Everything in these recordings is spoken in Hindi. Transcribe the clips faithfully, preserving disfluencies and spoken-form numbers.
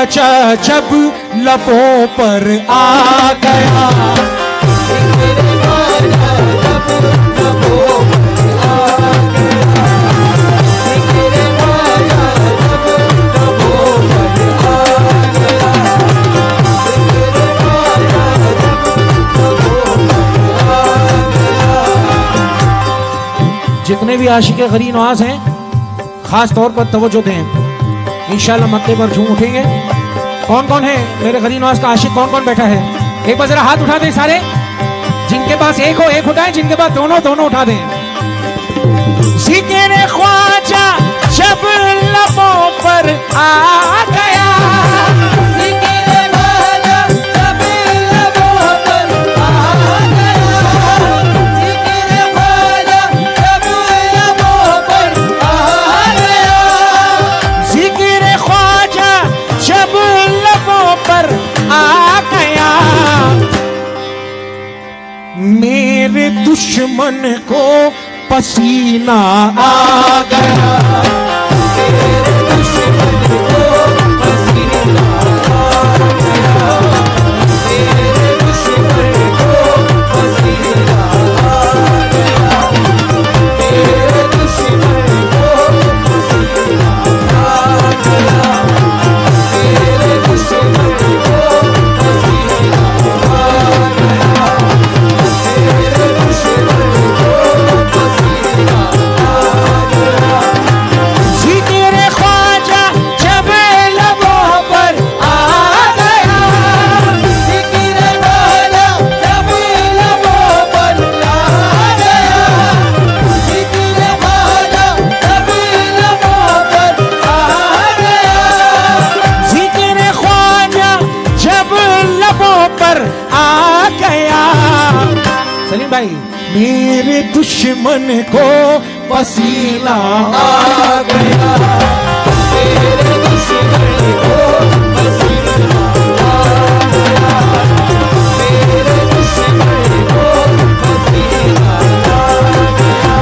ख्वाजा जब लबों पर आ गया, जितने भी आशिक़े गरी नवाज हैं खास तौर पर तवज्जो दें, इंशाल्लाह मक्के पर झूम उठेंगे। कौन कौन है मेरे गरी नवाज का आशिक, कौन कौन बैठा है? एक बार जरा हाथ उठा दें सारे, जिनके पास एक हो एक उठाएं, जिनके पास दोनों दोनों उठा दें। ज़िक्र ख्वाजा जब लबों पर आ गया, मेरे दुश्मन को पसीना आ गया, मेरे दुश्मन को पसीना आ गया, मेरे दुश्मन को पसीना आ गया, मेरे दुश्मन को पसीना आ गया, मेरे दुश्मन को पसीना आ गया, मेरे दुश्मन को पसीना आ गया। ज़िक्र ख्वाजा जब लबों पर आ गया, ज़िक्र ख्वाजा जब लबों पर आ गया, ज़िक्र ख्वाजा जब लबों पर आ गया, ज़िक्र ख्वाजा जब लबों पर आ गया। सलीम भाई, मेरे दुश्मन को पसीना आ गया, मेरे दुश्मन को पसीना आ गया, मेरे दुश्मन को पसीना आ गया,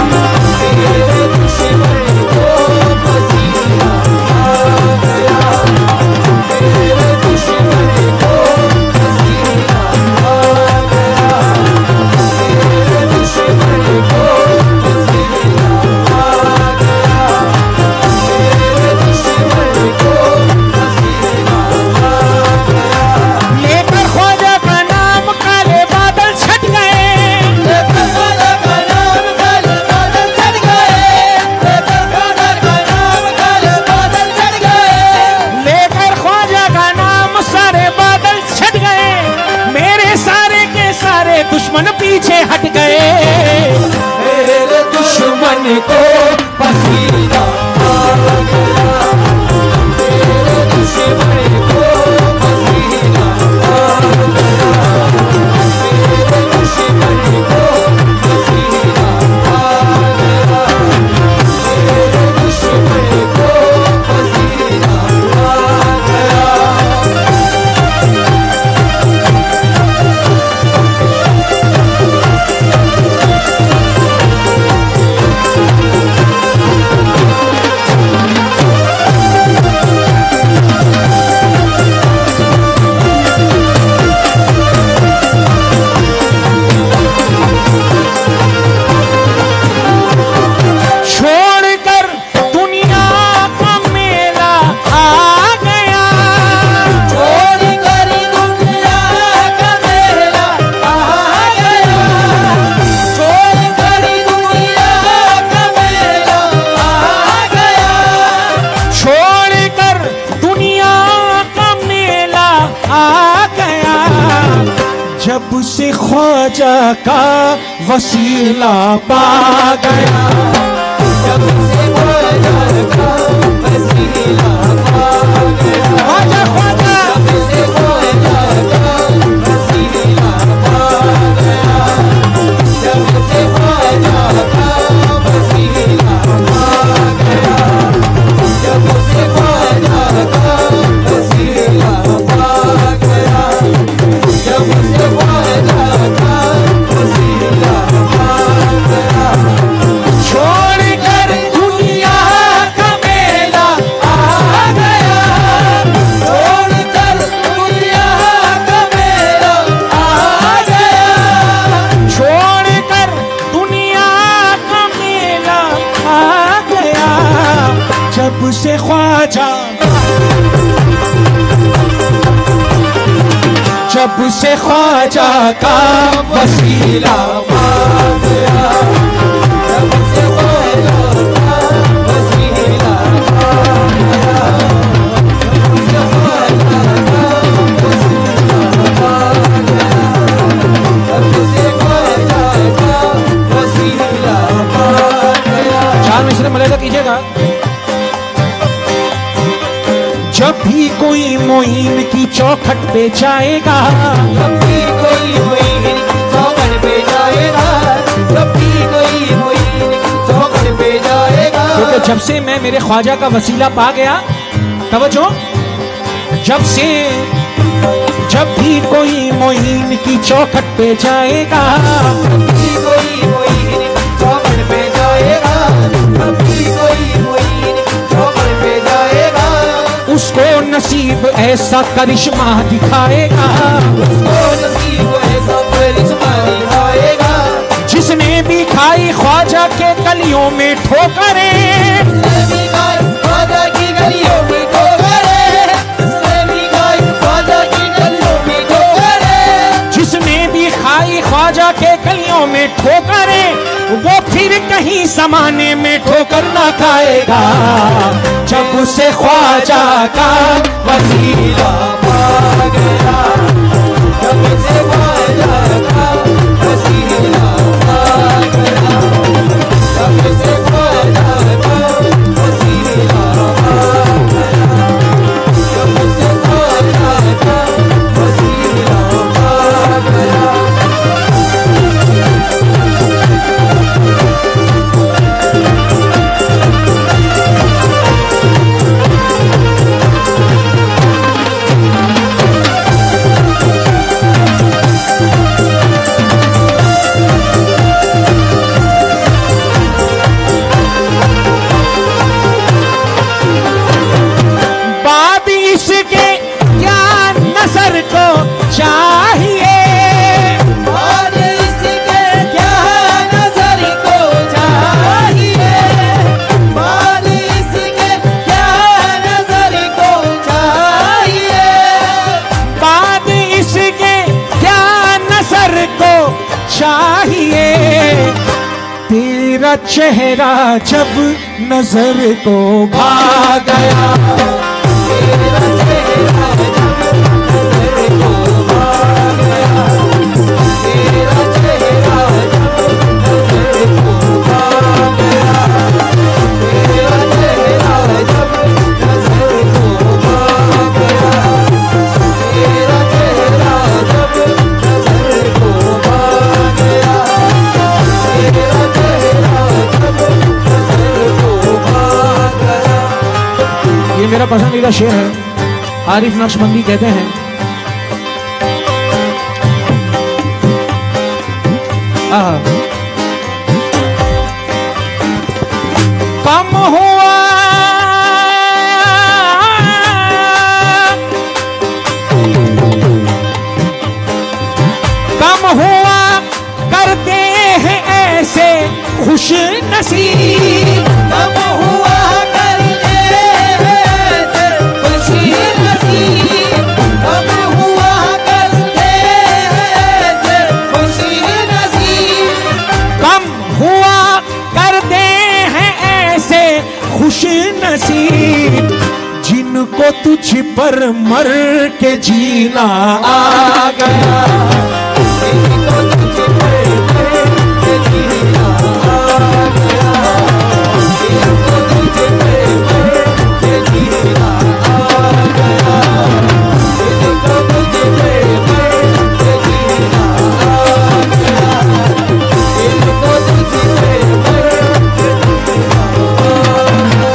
मेरे दुश्मन को पसीना आ गया, मेरे दुश्मन को पसीना आ गया, मेरे दुश्मन को पसीना आ गया, मेरे दुश्मन को पसीना आ गया। लेकर ख्वाजा का नाम काले बादल छट गए, लेकर ख्वाजा का नाम काले बादल छट गए, लेकर ख्वाजा का नाम काले बादल छट गए, लेकर ख्वाजा का नाम सारे बादल छट गए, मेरे सारे के सारे दुश्मन पीछे हट गए, मेरे दुश्मन को पसीना आ गया, मेरे दुश्मन को पसीना आ गया, मेरे दुश्मन को पसीना आ गया, मेरे दुश्मन को पसीना आ गया। छोड़कर दुनिया का मेला आ गया, छोड़कर दुनिया का मेला आ गया, छोड़कर दुनिया का मेला आ गया, छोड़कर दुनिया का मेला आ गया। जब से ख्वाजा का वसीला पा गया, जब से ख्वाजा का वसीला पा गया, ख्वाजा ख्वाजा जब से ख्वाजा का वसीला पा गया, जब से ख्वाजा का वसीला पा गया, जब से ख्वाजा का वसीला पा गया, जब से ख्वाजा का वसीला पा गया। छोड़कर दुनिया जब से ख्वाजा जब से ख्वाजा का वसीला पा गया, जब से ख्वाजा का वसीला पा गया, जब से ख्वाजा का वसीला पा गया, जब से ख्वाजा का वसीला पा गया। चार मिसरे मलेदा कीजिएगा। जब भी कोई मोइन की चौखट पे जाएगा, जब भी कोई मोइन की चौखट पे जाएगा, जब भी कोई मोइन की चौखट पे जाएगा, क्योंकि जब से मैं मेरे ख्वाजा का वसीला पा गया, तवज्जो, जब से जब भी कोई मोइन की चौखट पे जाएगा, जब भी कोई मोइन की चौखट पे जाएगा, जब भी कोई मोइन की चौखट पे जाएगा, उसको नसीब ऐसा करिश्मा दिखाएगा, उसको नसीब ऐसा करिश्मा दिखाएगा, जिसने भी खाई ख्वाजा के गलियों में ठोकरें, जिसने भी खाई ख्वाजा की गलियों में ठोकरें, जिसने भी खाई ख्वाजा की गलियों में ठोकरें, जिसने भी खाई ख्वाजा के गलियों में ठोकरें, वो फिर कहीं ज़माने में ठोकर ना खाएगा। जब उसे ख्वाजा का वसीला पा गया, जब उसे ख्वाजा का वसीला पा गया, जब उसे ख्वाजा का वसीला पा गया, जब उसे ख्वाजा का वसीला पा गया। चाहिए और इसके क्या नजर को चाहिए, और इसके क्या नजर को चाहिए, बाद इसके क्या नजर को चाहिए, तेरा चेहरा जब नजर को भा गया, तेरा चेहरा जब नजर को भा गया, तेरा चेहरा जब नजर को भा गया, तेरा चेहरा जब नजर को भा गया, तेरा चेहरा जब नजर को भा गया, तेरा चेहरा जब नजर को भा गया। ये मेरा पसंदीदा शेर है। आरिफ नक्शबंदी कहते हैं, कम हुआ कम हुआ करते हैं ऐसे खुश नसीब, कम हुआ करते हैं ऐसे खुश नसीब, कम हुआ करते हैं ऐसे खुश नसीब, कम हुआ करते हैं ऐसे खुश नसीब, जिनको तुझ पर मर के जीना आ गया, जिनको तुझ पर मर के जीना आ गया, जिनको तुझ पर मर के जीना आ गया, जिनको तुझ पर मर के जीना आ गया, जिनको तुझ पर मर के जीना आ गया।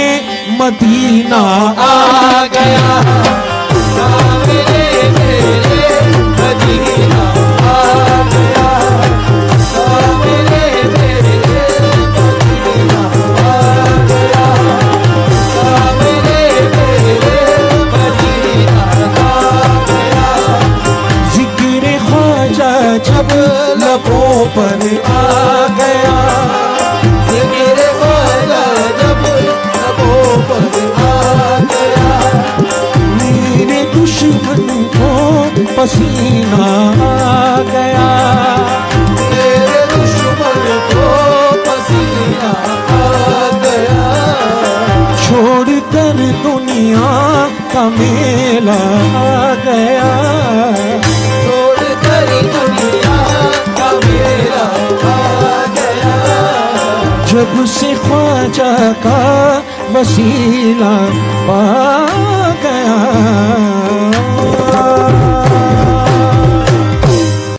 मदीना आ गया, सामने मेरे मदीना आ गया, सामने मेरे मदीना आ गया, सामने मेरे मदीना आ गया। जिक्र ख्वाजा जब लबों पर आ गया, जिक्र ख्वाजा जब लबों पर आ गया, मेरे दुश्मन को पसीना आ गया, मेरे दुश्मन को पसीना आ गया, छोड़ कर दुनिया का मेला आ गया, छोड़ कर दुनिया का मेला आ गया। जब से ख्वाजा का वसीला पा